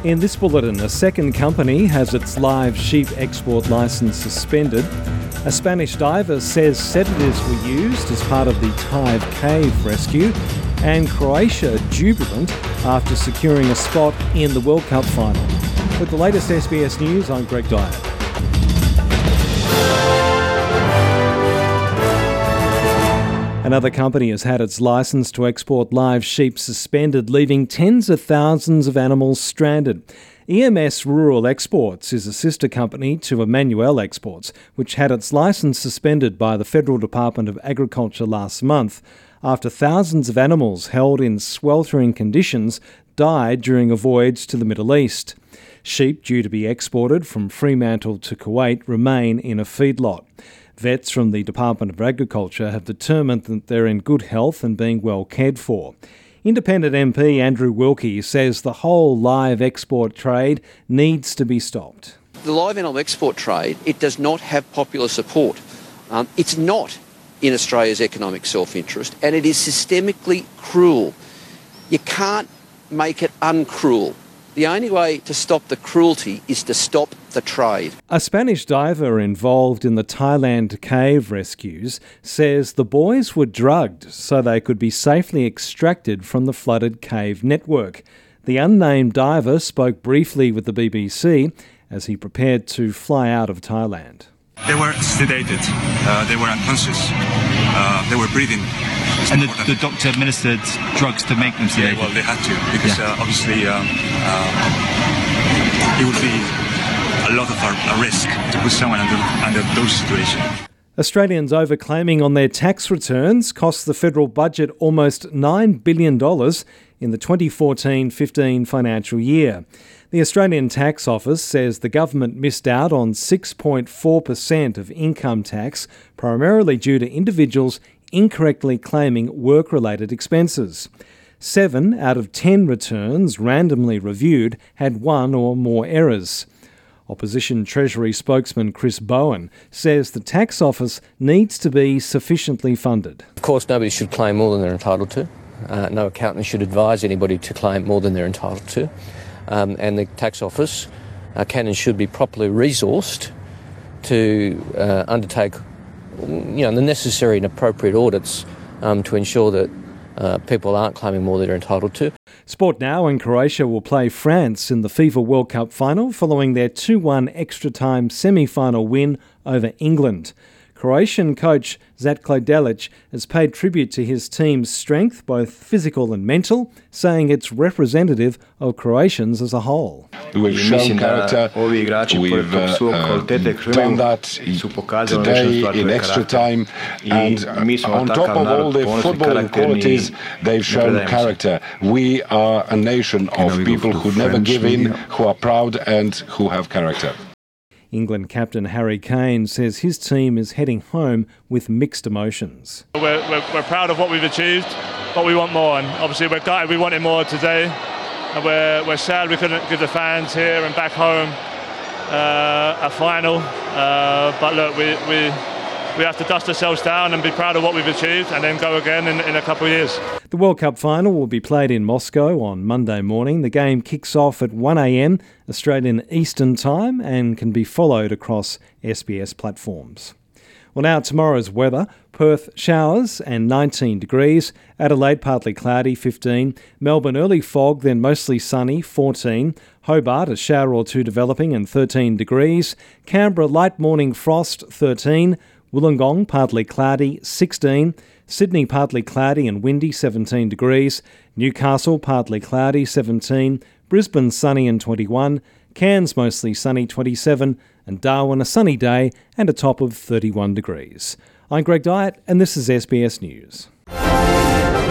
In this bulletin, a second company has its live sheep export licence suspended. A Spanish diver says sedatives were used as part of the Thai cave rescue. And Croatia jubilant after securing a spot in the World Cup final. With the latest SBS News, I'm Greg Dyatt. Another company has had its licence to export live sheep suspended, leaving tens of thousands of animals stranded. EMS Rural Exports is a sister company to Emmanuel Exports, which had its licence suspended by the Federal Department of Agriculture last month after thousands of animals held in sweltering conditions died during a voyage to the Middle East. Sheep due to be exported from Fremantle to Kuwait remain in a feedlot. Vets from the Department of Agriculture have determined that they're in good health and being well cared for. Independent MP Andrew Wilkie says the whole live export trade needs to be stopped. The live animal export trade, it does not have popular support. It's not in Australia's economic self-interest, and it is systemically cruel. You can't make it uncruel. The only way to stop the cruelty is to stop the trade. A Spanish diver involved in the Thailand cave rescues says the boys were drugged so they could be safely extracted from the flooded cave network. The unnamed diver spoke briefly with the BBC as he prepared to fly out of Thailand. They were sedated, they were unconscious, they were breathing. And the doctor administered drugs to make them sedated? Yeah, well, they had to, because obviously it would be a lot of a risk to put someone under those situations. Australians overclaiming on their tax returns cost the federal budget almost $9 billion in the 2014-15 financial year. The Australian Tax Office says the government missed out on 6.4% of income tax, primarily due to individuals incorrectly claiming work-related expenses. 7 out of 10 returns randomly reviewed had 1 or more errors. Opposition Treasury spokesman Chris Bowen says the Tax Office needs to be sufficiently funded. Of course, nobody should claim more than they're entitled to. No accountant should advise anybody to claim more than they're entitled to. And the Tax Office can and should be properly resourced to undertake the necessary and appropriate audits to ensure that people aren't claiming more than they're entitled to. Sport now, and Croatia will play France in the FIFA World Cup final following their 2-1 extra-time semi-final win over England. Croatian coach Zlatko Dalic has paid tribute to his team's strength, both physical and mental, saying it's representative of Croatians as a whole. We've shown character, we've done that today in extra time, and on top of all the footballing qualities, they've shown character. We are a nation of people who never give in, who are proud and who have character. England captain Harry Kane says his team is heading home with mixed emotions. We're proud of what we've achieved, but we want more, and obviously we're gutted we wanted more today, and we're sad we couldn't give the fans here and back home a final, but look, we have to dust ourselves down and be proud of what we've achieved and then go again in a couple of years. The World Cup final will be played in Moscow on Monday morning. The game kicks off at 1 a.m. Australian Eastern Time and can be followed across SBS platforms. Well, now tomorrow's weather. Perth showers and 19 degrees. Adelaide partly cloudy, 15. Melbourne early fog, then mostly sunny, 14. Hobart a shower or two developing and 13 degrees. Canberra light morning frost, 13. Wollongong partly cloudy, 16. Sydney partly cloudy and windy, 17 degrees. Newcastle partly cloudy, 17. Brisbane sunny and 21. Cairns mostly sunny, 27. And Darwin a sunny day and a top of 31 degrees. I'm Greg Dyatt and this is SBS News.